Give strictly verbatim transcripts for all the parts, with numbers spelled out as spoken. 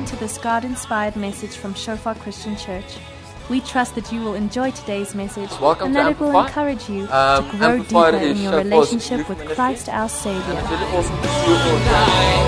Welcome to this God-inspired message from Shofar Christian Church. We trust that you will enjoy today's message Welcome and to that it will Amplify. encourage you Um, to grow Amplify deeper is in your Shofar's relationship youth with ministry. Christ our And it's Savior. really awesome to see you all here.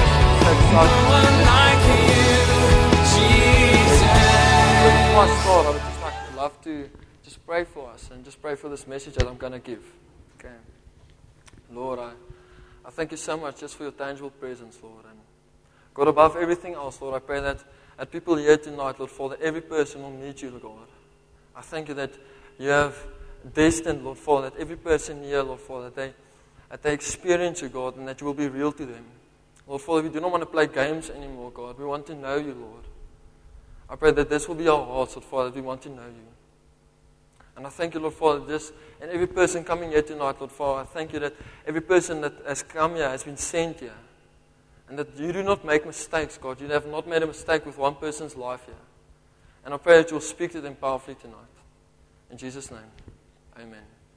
Before I start, I would just like love to just pray for us and just pray for this message that I'm going to give. Okay, Lord, I, I thank you so much just for your tangible presence, Lord. And God, above everything else, Lord, I pray that, that people here tonight, Lord, Father, every person will meet you, Lord God. I thank you that you have destined, Lord Father, that every person here, Lord Father, that they, that they experience you, God, and that you will be real to them. Lord Father, we do not want to play games anymore, God. We want to know you, Lord. I pray that this will be our hearts, Lord Father, that we want to know you. And I thank you, Lord Father, just and every person coming here tonight, Lord Father, I thank you that every person that has come here has been sent here. And that you do not make mistakes, God. You have not made a mistake with one person's life here. And I pray that you'll speak to them powerfully tonight. In Jesus' name, amen.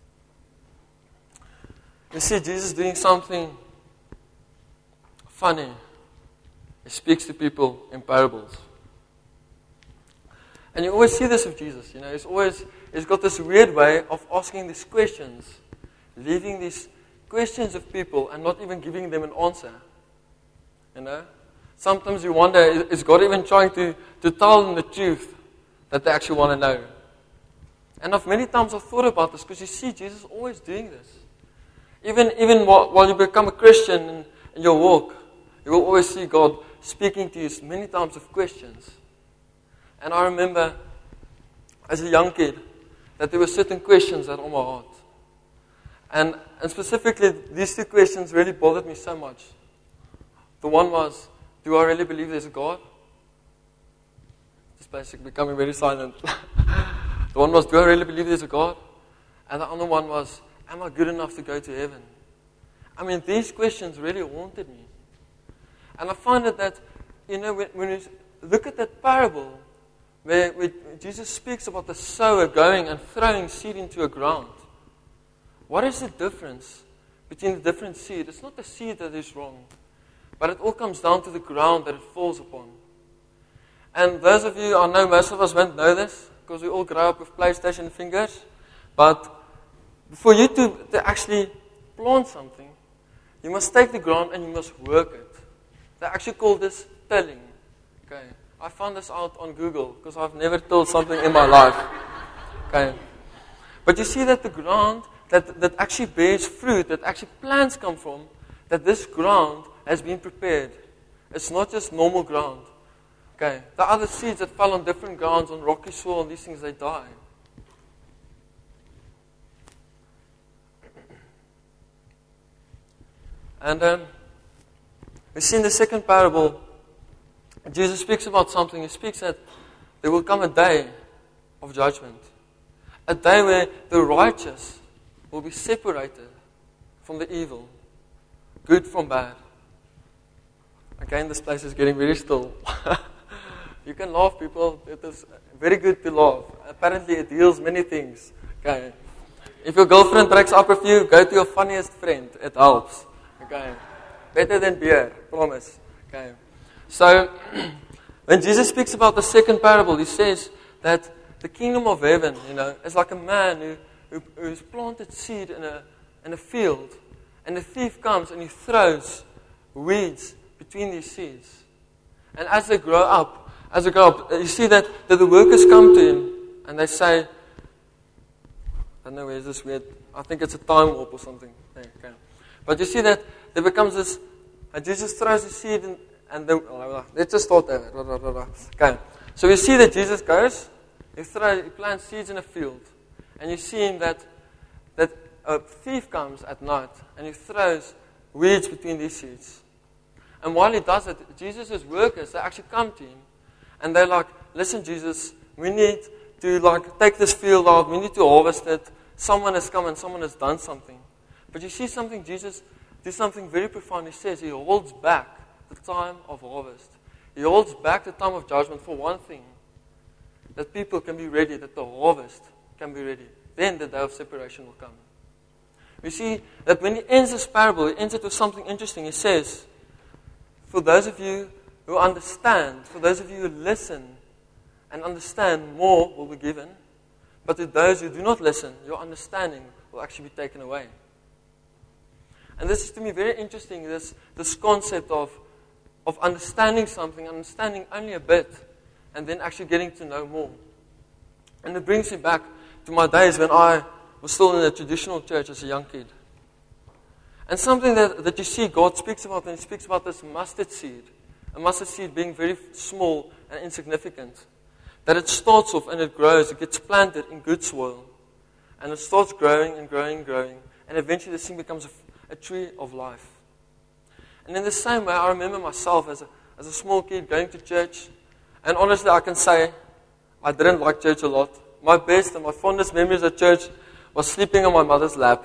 You see, Jesus doing something funny. He speaks to people in parables. And you always see this with Jesus. You know, he's always he's got this weird way of asking these questions, leaving these questions of people and not even giving them an answer. You know, sometimes you wonder, is God even trying to, to tell them the truth that they actually want to know? And I've many times I've thought about this because you see Jesus always doing this. Even even while, while you become a Christian in, in your walk, you will always see God speaking to you many times with questions. And I remember as a young kid that there were certain questions that were on my heart. And, and specifically, these two questions really bothered me so much. The one was, do I really believe there's a God? This place is becoming very silent. The one was, do I really believe there's a God? And the other one was, am I good enough to go to heaven? I mean, these questions really haunted me. And I find it that, you know, when, when you look at that parable, where, where Jesus speaks about the sower going and throwing seed into a ground, what is the difference between the different seed? It's not the seed that is wrong, but it all comes down to the ground that it falls upon. And those of you, I know most of us won't know this, because we all grow up with PlayStation fingers, but for you to, to actually plant something, you must take the ground and you must work it. They actually call this tilling. Okay, I found this out on Google, because I've never tilled something in my life. Okay, but you see that the ground that, that actually bears fruit, that actually plants come from, that this ground has been prepared. It's not just normal ground. Okay, the other seeds that fell on different grounds, on rocky soil, and these things, they die. And um, we see in the second parable, Jesus speaks about something. He speaks that there will come a day of judgment. A day where the righteous will be separated from the evil, good from bad. Again, this place is getting very still. You can laugh, people. It is very good to laugh. Apparently, it heals many things. Okay. If your girlfriend breaks up with you, go to your funniest friend. It helps. Okay. Better than beer, promise. Okay. So, when Jesus speaks about the second parable, he says that the kingdom of heaven, you know, is like a man who, who who's planted seed in a in a field, and the thief comes and he throws weeds between these seeds. And as they grow up, as they grow up, you see that, that the workers come to him and they say, I don't know where is this weird, I think it's a time warp or something. Okay. But you see that there becomes this, and Jesus throws the seed in, and the, let's just start there. Okay. So we see that Jesus goes, he, throws, he plants seeds in a field, and you see him that, that a thief comes at night and he throws weeds between these seeds. And while he does it, Jesus' workers, they actually come to him. And they're like, listen, Jesus, we need to like take this field out. We need to harvest it. Someone has come and someone has done something. But you see something, Jesus did something very profound. He says he holds back the time of harvest. He holds back the time of judgment for one thing. That people can be ready, that the harvest can be ready. Then the day of separation will come. We see that when he ends this parable, he ends it with something interesting. He says, for those of you who understand, for those of you who listen and understand, more will be given. But to those who do not listen, your understanding will actually be taken away. And this is to me very interesting, this, this concept of, of understanding something, understanding only a bit, and then actually getting to know more. And it brings me back to my days when I was still in a traditional church as a young kid. And something that, that you see God speaks about, and He speaks about this mustard seed. A mustard seed being very small and insignificant. That it starts off and it grows, it gets planted in good soil. And it starts growing and growing and growing. And eventually this thing becomes a, a tree of life. And in the same way, I remember myself as a, as a small kid going to church. And honestly, I can say, I didn't like church a lot. My best and my fondest memories of church was sleeping on my mother's lap.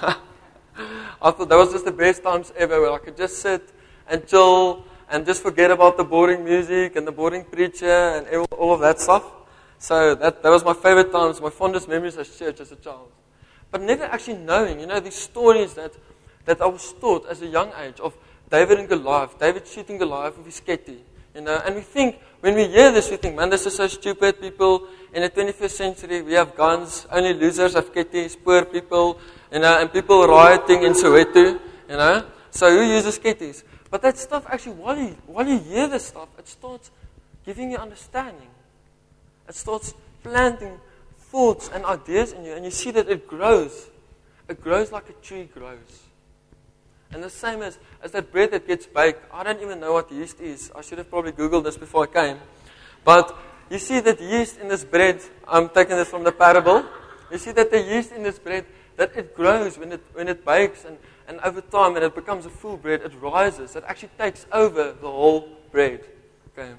I thought that was just the best times ever, where I could just sit and chill and just forget about the boring music and the boring preacher and all of that stuff. So that, that was my favorite times, my fondest memories of church as a child. But never actually knowing, you know, these stories that, that I was taught as a young age of David and Goliath, David shooting Goliath with his ketty. You know, and we think, when we hear this, we think, man, this is so stupid. People in the twenty-first century, we have guns, only losers have ketties, poor people, you know, and people rioting in Soweto, you know. So who uses ketties? But that stuff actually, while you, while you hear this stuff, it starts giving you understanding. It starts planting thoughts and ideas in you, and you see that it grows. It grows like a tree grows. And the same as, as that bread that gets baked. I don't even know what yeast is. I should have probably Googled this before I came. But you see that yeast in this bread, I'm taking this from the parable. You see that the yeast in this bread, that it grows when it when it bakes, and, and over time, when it becomes a full bread, it rises. It actually takes over the whole bread. Okay.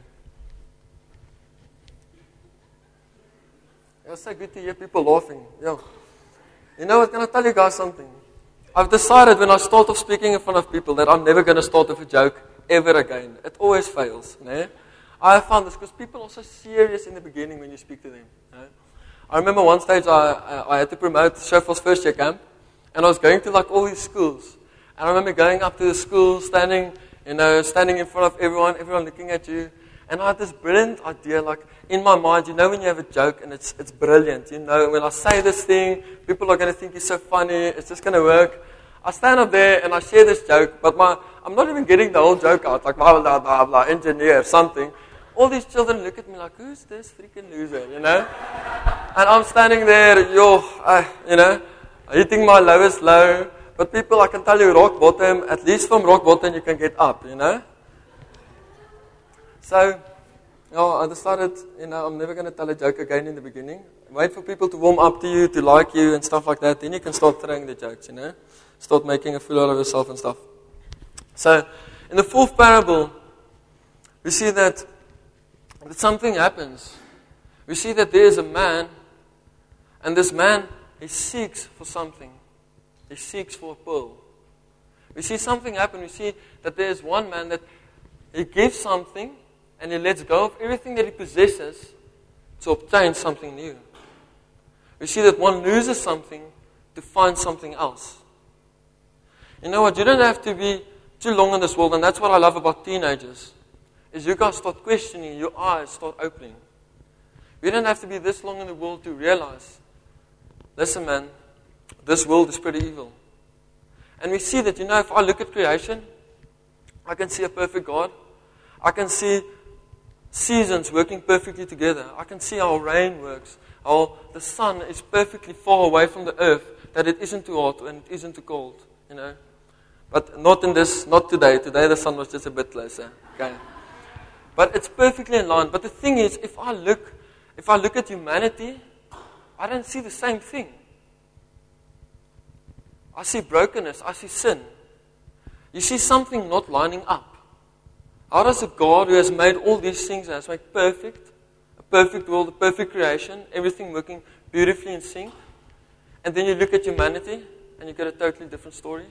It was so good to hear people laughing. Yeah. You know what, can I tell you guys something? I've decided when I start off speaking in front of people that I'm never going to start with a joke ever again. It always fails. No? I have found this because people are so serious in the beginning when you speak to them. No? I remember one stage I, I, I had to promote Shofal's first year camp, and I was going to like all these schools. And I remember going up to the school, standing, you know, standing in front of everyone, everyone looking at you. And I had this brilliant idea, like in my mind, you know when you have a joke and it's it's brilliant. You know, when I say this thing, people are going to think you're so funny, it's just going to work. I stand up there and I share this joke, but my I'm not even getting the whole joke out, like blah, blah, blah, blah, engineer, something. All these children look at me like, who's this freaking loser, you know? And I'm standing there, yo, uh, you know, hitting my lowest low. But people, I can tell you, rock bottom, at least from rock bottom you can get up, you know? So, you know, I decided, you know, I'm never going to tell a joke again in the beginning. Wait for people to warm up to you, to like you and stuff like that. Then you can start throwing the jokes, you know. Start making a fool out of yourself and stuff. So, in the fourth parable, we see that, that something happens. We see that there is a man, and this man, he seeks for something. He seeks for a pearl. We see something happen. We see that there is one man that he gives something, and he lets go of everything that he possesses to obtain something new. We see that one loses something to find something else. You know what? You don't have to be too long in this world, and that's what I love about teenagers, is you guys start questioning, your eyes start opening. You don't have to be this long in the world to realize, listen man, this world is pretty evil. And we see that, you know, if I look at creation, I can see a perfect God. I can see seasons working perfectly together. I can see how rain works, how the sun is perfectly far away from the earth, that it isn't too hot and it isn't too cold, you know. But not in this, not today. Today the sun was just a bit closer. Okay. But it's perfectly in line. But the thing is, if I look, if I look at humanity, I don't see the same thing. I see brokenness. I see sin. You see something not lining up. How does a God who has made all these things and has made perfect, a perfect world, a perfect creation, everything working beautifully in sync, and then you look at humanity and you get a totally different story?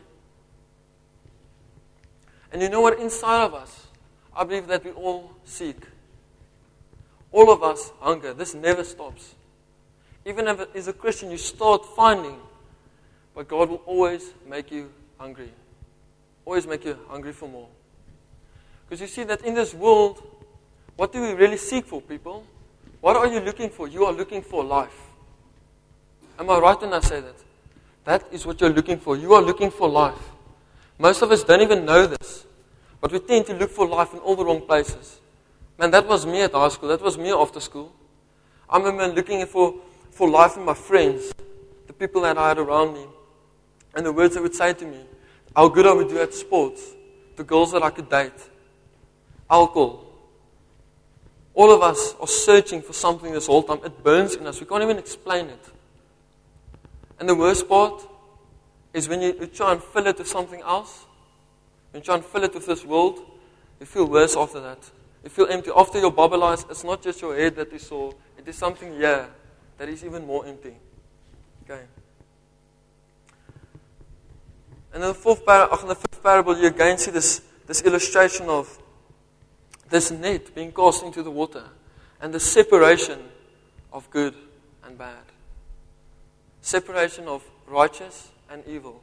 And you know what? Inside of us, I believe that we all seek. All of us hunger. This never stops. Even if as a Christian you start finding, but God will always make you hungry. Always make you hungry for more. Because you see that in this world, what do we really seek for, people? What are you looking for? You are looking for life. Am I right when I say that? That is what you're looking for. You are looking for life. Most of us don't even know this. But we tend to look for life in all the wrong places. Man, that was me at high school. That was me after school. I remember looking for, for life in my friends, the people that I had around me, and the words they would say to me, how good I would do at sports, the girls that I could date, alcohol. All of us are searching for something this whole time. It burns in us. We can't even explain it. And the worst part is when you, you try and fill it with something else, when you try and fill it with this world, you feel worse after that. You feel empty. After your bubble eyes, it's not just your head that you saw. It is something here that is even more empty. Okay. And in the fourth par- in the fifth parable, you again see this, this illustration of this net being cast into the water and the separation of good and bad. Separation of righteous and evil.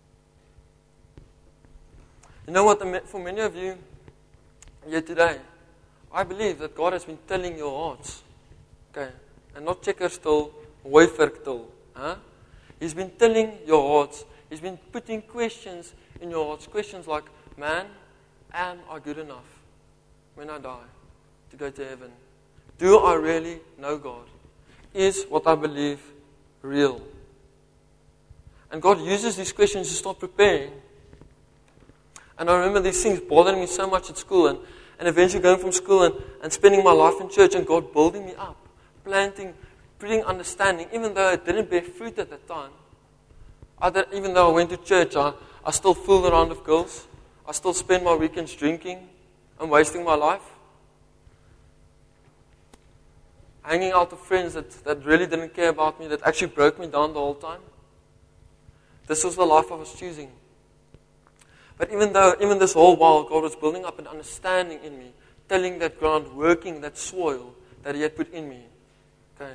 You know what, for many of you here today, I believe that God has been telling your hearts, okay, and not checkerstil, waferktil, huh? He's been telling your hearts, He's been putting questions in your hearts, questions like, man, am I good enough when I die to go to heaven? Do I really know God? Is what I believe real? And God uses these questions to start preparing. And I remember these things bothering me so much at school, and, and eventually going from school and, and spending my life in church, and God building me up, planting, putting understanding, even though it didn't bear fruit at that time. I did, even though I went to church, I, I still fooled around with girls. I still spend my weekends drinking and wasting my life. Hanging out with friends that, that really didn't care about me, that actually broke me down the whole time. This was the life I was choosing. But even though, even this whole while, God was building up an understanding in me, tilling that ground, working that soil that He had put in me. Okay.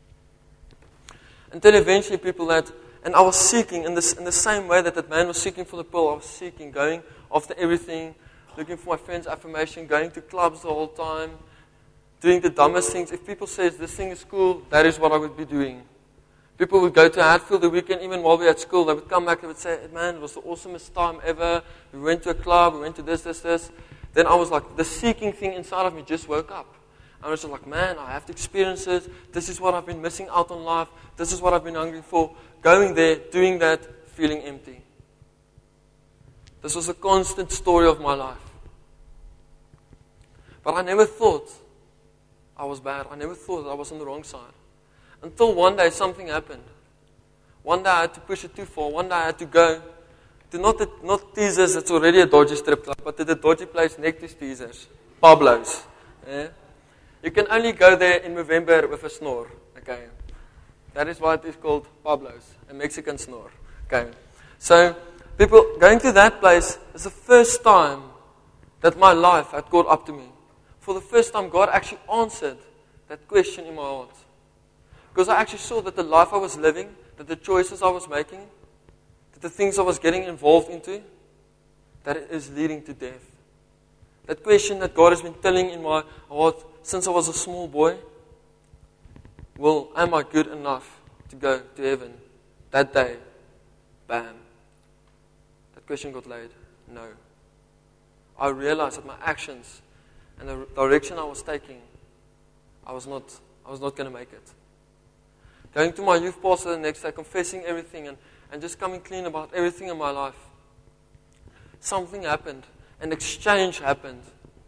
Until eventually people that, and I was seeking in this in the same way that that man was seeking for the pearl, I was seeking, going after everything, looking for my friend's affirmation, going to clubs the whole time, doing the dumbest things. If people say this thing is cool, that is what I would be doing. People would go to Hatfield the weekend, even while we were at school. They would come back, they would say, man, it was the awesomest time ever. We went to a club, we went to this, this, this. Then I was like, the seeking thing inside of me just woke up. I was just like, man, I have to experience it. This is what I've been missing out on life. This is what I've been hungry for. Going there, doing that, feeling empty. This was a constant story of my life. But I never thought I was bad. I never thought I was on the wrong side. Until one day something happened. One day I had to push it too far. One day I had to go to not the, not Teasers, it's already a dodgy strip club, but to the dodgy place next to Teasers. Pablo's. Yeah? You can only go there in November with a snore. Okay. That is why it is called Pablo's, a Mexican snore. Okay. So, people, going to that place is the first time that my life had caught up to me. For the first time, God actually answered that question in my heart. Because I actually saw that the life I was living, that the choices I was making, that the things I was getting involved into, that it is leading to death. That question that God has been telling in my heart since I was a small boy, well, am I good enough to go to heaven? That day, bam. That question got laid. No. I realized that my actions and the direction I was taking, I was not, I was not going to make it. Going to my youth pastor the next day, confessing everything and, and just coming clean about everything in my life. Something happened. An exchange happened.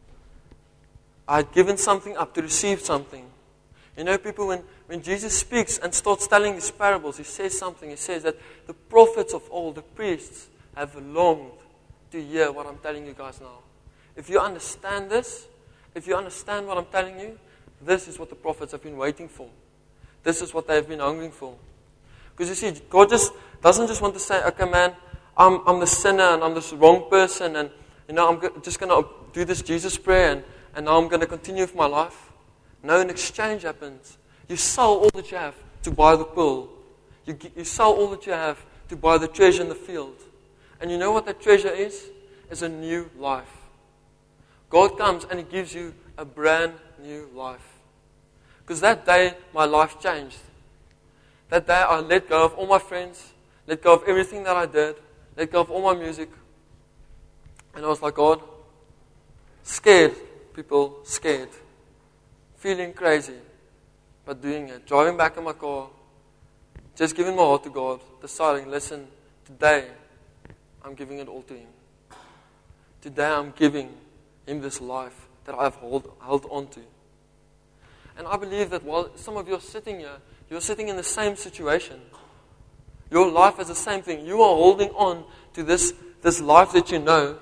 I had given something up to receive something. You know, people, when, when Jesus speaks and starts telling these parables, He says something. He says that the prophets of old, the priests, have longed to hear what I'm telling you guys now. If you understand this, if you understand what I'm telling you, this is what the prophets have been waiting for. This is what they've been hungering for. Because you see, God just doesn't just want to say, okay, man, I'm I'm the sinner and I'm this wrong person and, you know, I'm go- just going to do this Jesus prayer and, and now I'm going to continue with my life. No, an exchange happens. You sell all that you have to buy the pearl. You, g- you sell all that you have to buy the treasure in the field. And you know what that treasure is? It's a new life. God comes and He gives you a brand new life. Because that day, my life changed. That day, I let go of all my friends, let go of everything that I did, let go of all my music. And I was like, God, scared, people, scared. Feeling crazy, but doing it. Driving back in my car, just giving my heart to God, deciding, listen, today, I'm giving it all to Him. Today, I'm giving Him this life that I've hold, held on to. And I believe that while some of you are sitting here, you're sitting in the same situation. Your life is the same thing. You are holding on to this, this life that you know,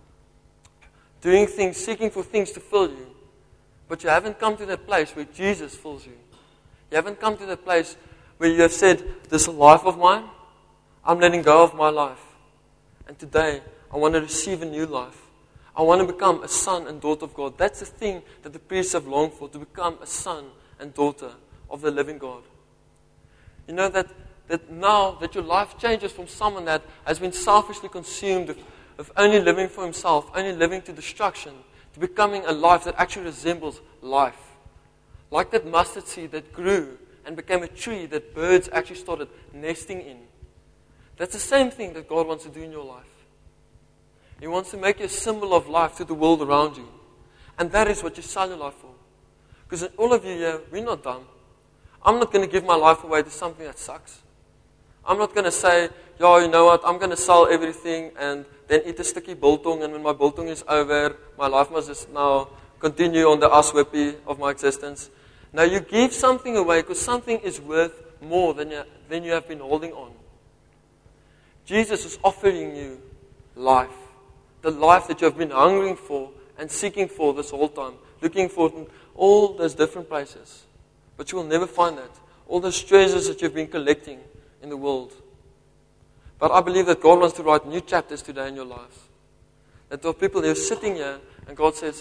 doing things, seeking for things to fill you. But you haven't come to that place where Jesus fills you. You haven't come to that place where you have said, this life of mine, I'm letting go of my life. And today, I want to receive a new life. I want to become a son and daughter of God. That's the thing that the priests have longed for, to become a son and daughter of the living God. You know that, that now that your life changes from someone that has been selfishly consumed of, of only living for himself, only living to destruction, to becoming a life that actually resembles life. Like that mustard seed that grew and became a tree that birds actually started nesting in. That's the same thing that God wants to do in your life. He wants to make you a symbol of life to the world around you. And that is what you sell your life for. Because all of you here, we're not dumb. I'm not going to give my life away to something that sucks. I'm not going to say, yeah, you know what, I'm going to sell everything and then eat a sticky biltong, and when my biltong is over, my life must just now continue on the aswipie of my existence. Now you give something away because something is worth more than you, than you have been holding on. Jesus is offering you life. The life that you have been hungering for and seeking for this whole time. Looking for in all those different places. But you will never find that. All those treasures that you've been collecting in the world. But I believe that God wants to write new chapters today in your lives. That there are people who are sitting here and God says,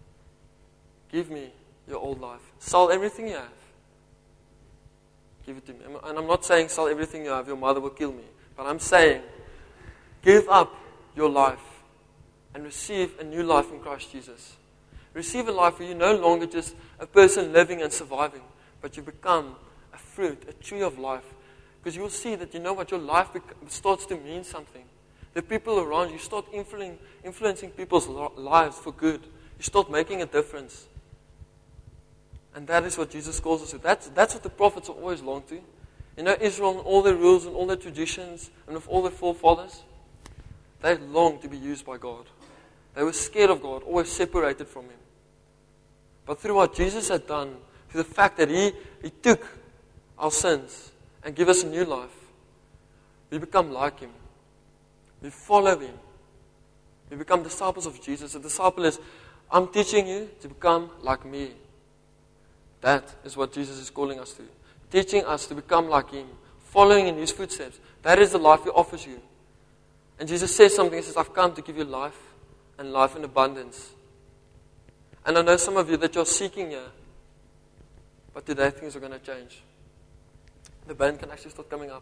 give me your old life. Sell everything you have. Give it to me. And I'm not saying sell everything you have, your mother will kill me. But I'm saying, give up your life and receive a new life in Christ Jesus. Receive a life where you're no longer just a person living and surviving, but you become a fruit, a tree of life. Because you will see that, you know what, your life bec- starts to mean something. The people around you start influencing, influencing people's lo- lives for good. You start making a difference. And that is what Jesus calls us to. That's, that's what the prophets are always longed to. You know, Israel and all their rules and all their traditions and with all their forefathers, they longed to be used by God. They were scared of God, always separated from Him. But through what Jesus had done, through the fact that He, he took our sins and gave us a new life, we become like Him. We follow Him. We become disciples of Jesus. A disciple is, I'm teaching you to become like me. That is what Jesus is calling us to. Teaching us to become like Him. Following in His footsteps. That is the life He offers you. And Jesus says something. He says, I've come to give you life and life in abundance. And I know some of you that you're seeking here. But today things are going to change. The band can actually start coming up.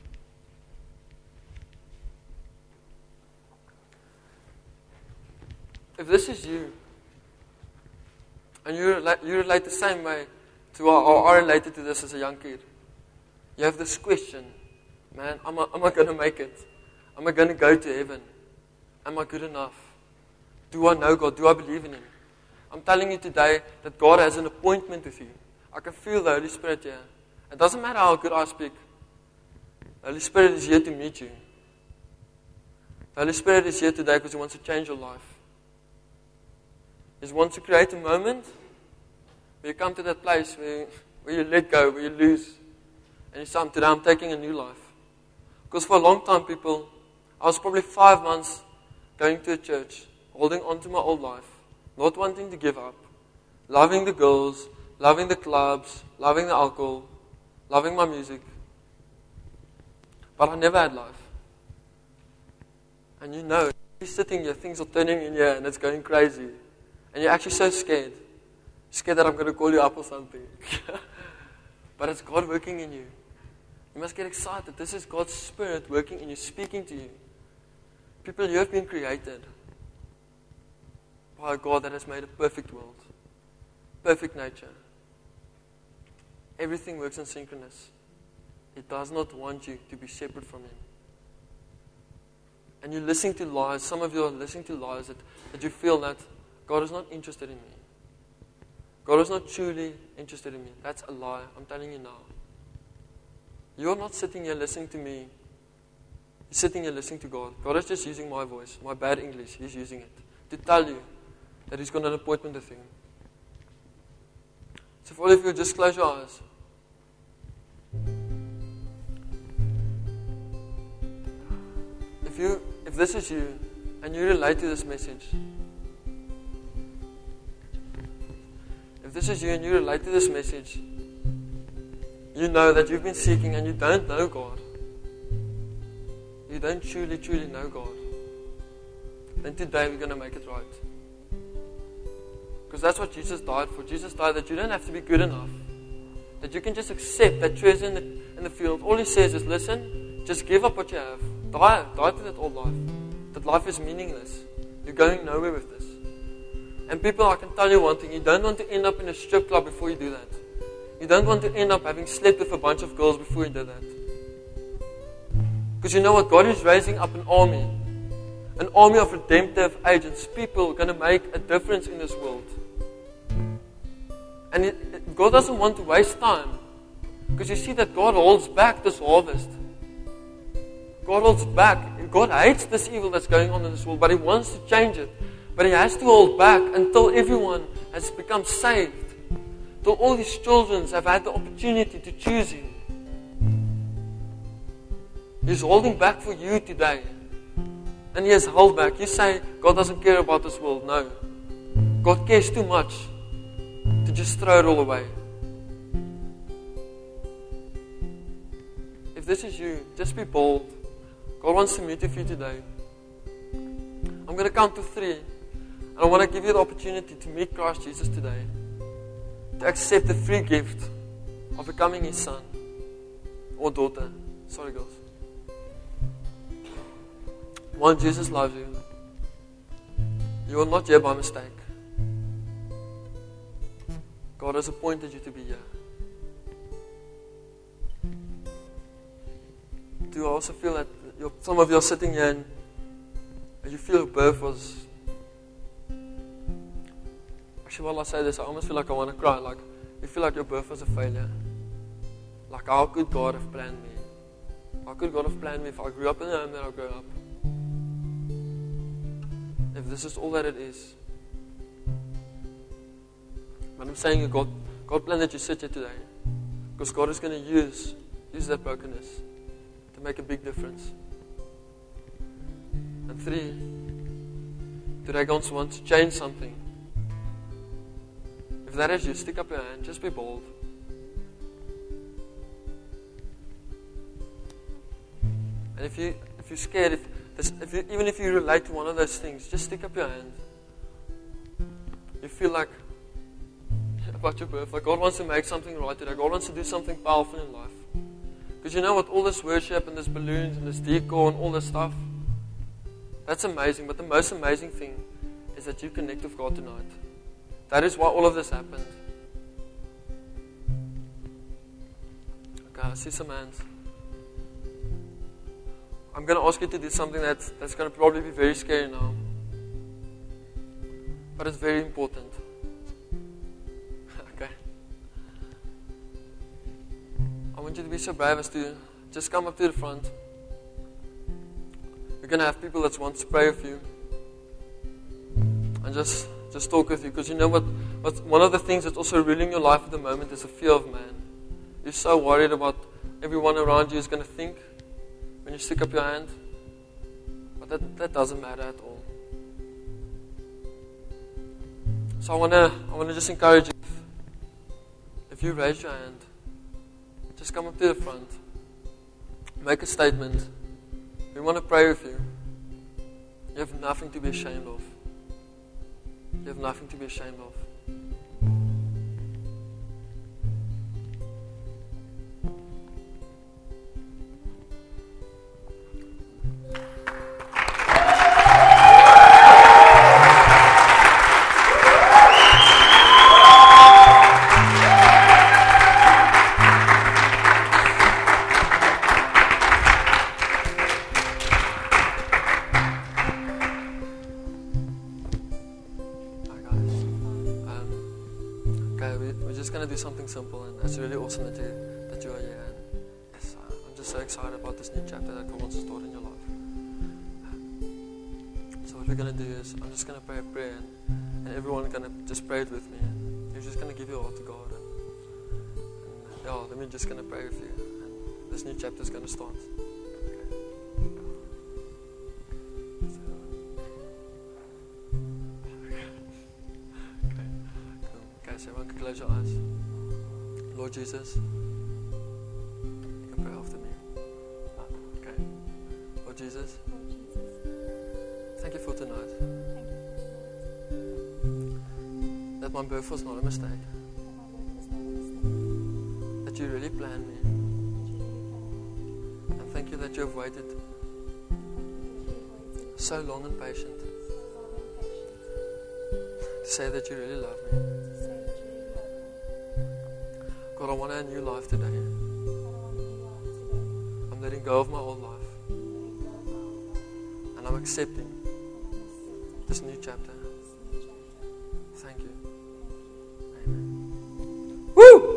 If this is you, and you relate, you relate the same way to how, how I related to this as a young kid, you have this question, man, am I, am I going to make it? Am I going to go to heaven? Am I good enough? Do I know God? Do I believe in Him? I'm telling you today that God has an appointment with you. I can feel the Holy Spirit here. It doesn't matter how good I speak. The Holy Spirit is here to meet you. The Holy Spirit is here today because He wants to change your life. He wants to create a moment where you come to that place where, where you let go, where you lose. And you say, today I'm taking a new life. Because for a long time, people, I was probably five months going to a church, holding on to my old life, not wanting to give up, loving the girls, loving the clubs, loving the alcohol, loving my music. But I never had life. And you know, you're sitting here, things are turning in here and it's going crazy. And you're actually so scared. Scared that I'm going to call you up or something. But it's God working in you. You must get excited. This is God's Spirit working in you, speaking to you. People, you have been created. by a God that has made a perfect world, perfect nature. Everything works in synchronous. It does not want you to be separate from Him. And you're listening to lies. Some of you are listening to lies that, that you feel that God is not interested in me. God is not truly interested in me. That's a lie. I'm telling you now. You're not sitting here listening to me. You're sitting here listening to God. God is just using my voice, my bad English. He's using it to tell you that He's got an appointment with you. So for all of you, just close your eyes. If you, if this is you, and you relate to this message, if this is you and you relate to this message, you know that you've been seeking and you don't know God. You don't truly, truly know God. Then today we're going to make it right. Because that's what Jesus died for. Jesus died that you don't have to be good enough. That you can just accept that treasure in the, in the field. All He says is, listen, just give up what you have. Die, die to that old life. That life is meaningless. You're going nowhere with this. And people, I can tell you one thing. You don't want to end up in a strip club before you do that. You don't want to end up having slept with a bunch of girls before you do that. Because you know what? God is raising up an army. An army of redemptive agents. People going to make a difference in this world. And it, it, God doesn't want to waste time. Because you see that God holds back this harvest. God holds back. God hates this evil that's going on in this world. But He wants to change it. But He has to hold back until everyone has become saved. Till all His children have had the opportunity to choose Him. He's holding back for you today. And He has held back. You say, God doesn't care about this world. No. God cares too much to just throw it all away. If this is you, just be bold. God wants to meet with you today. I'm going to count to three. And I want to give you the opportunity to meet Christ Jesus today. To accept the free gift of becoming His son or daughter. Sorry, girls. One, Jesus loves you. You are not here by mistake. God has appointed you to be here. Do I also feel that you're, some of you are sitting here and, and you feel your birth was... Actually, while I say this, I almost feel like I want to cry. Like, you feel like your birth was a failure. Like, how could God have planned me? How could God have planned me if I grew up in the home that I grew up? If this is all that it is. But I'm saying you, God, God planned that you sit here today. Because God is going to use, use that brokenness to make a big difference. And three, today God wants to change something. If that is you, stick up your hand. Just be bold. And if you if you're scared, if this, if you, even if you relate to one of those things, just stick up your hand. You feel like about your birth, like God wants to make something right today. God wants to do something powerful in life. Because you know what? All this worship and this balloons and this decor and all this stuff, that's amazing. But the most amazing thing is that you connect with God tonight. That is why all of this happened. Okay, I see some hands. I'm going to ask you to do something that's, that's going to probably be very scary now. But it's very important. Okay. I want you to be so brave as to just come up to the front. We're going to have people that want to pray with you. And just, just talk with you. Because you know what, what? One of the things that's also ruling your life at the moment is the fear of man. You're so worried about everyone around you is going to think when you stick up your hand. But that, that doesn't matter at all. So I want to I want to just encourage you. If you raise your hand, just come up to the front. Make a statement. We want to pray with you. You have nothing to be ashamed of. You have nothing to be ashamed of. something simple, and it's really awesome that you that you are here. And yes, I'm just so excited about this new chapter that God wants to start in your life. So what we're gonna do is I'm just gonna pray a prayer, and, and everyone's gonna just pray it with me. And you're just gonna give your heart to God, and, and yeah, let me just gonna pray with you, and this new chapter is gonna start. So everyone can close your eyes. Lord Jesus, you can pray after me. Okay. Lord Jesus, thank you for tonight. That my birth was not a mistake. That you really planned me. And thank you that you have waited so long and patient to say that you really love me. God, I want a new life today. I'm letting go of my old life. And I'm accepting this new chapter. Thank you. Amen. Woo!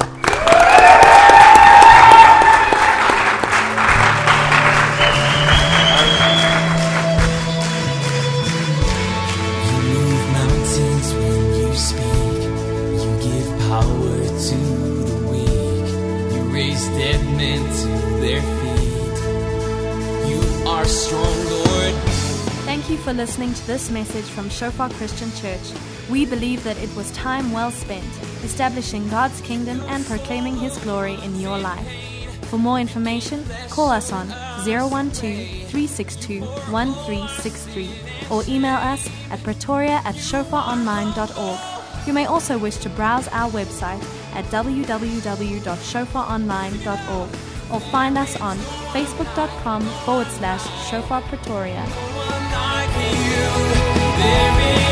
For listening to this message from Shofar Christian Church. We believe that it was time well spent establishing God's kingdom and proclaiming His glory in your life. For more information, call us on zero one two, three six two, one three six three or email us at pretoria at shofar online dot org. You may also wish to browse our website at w w w dot shofar online dot org or find us on facebook.com forward slash Shofar Pretoria. There is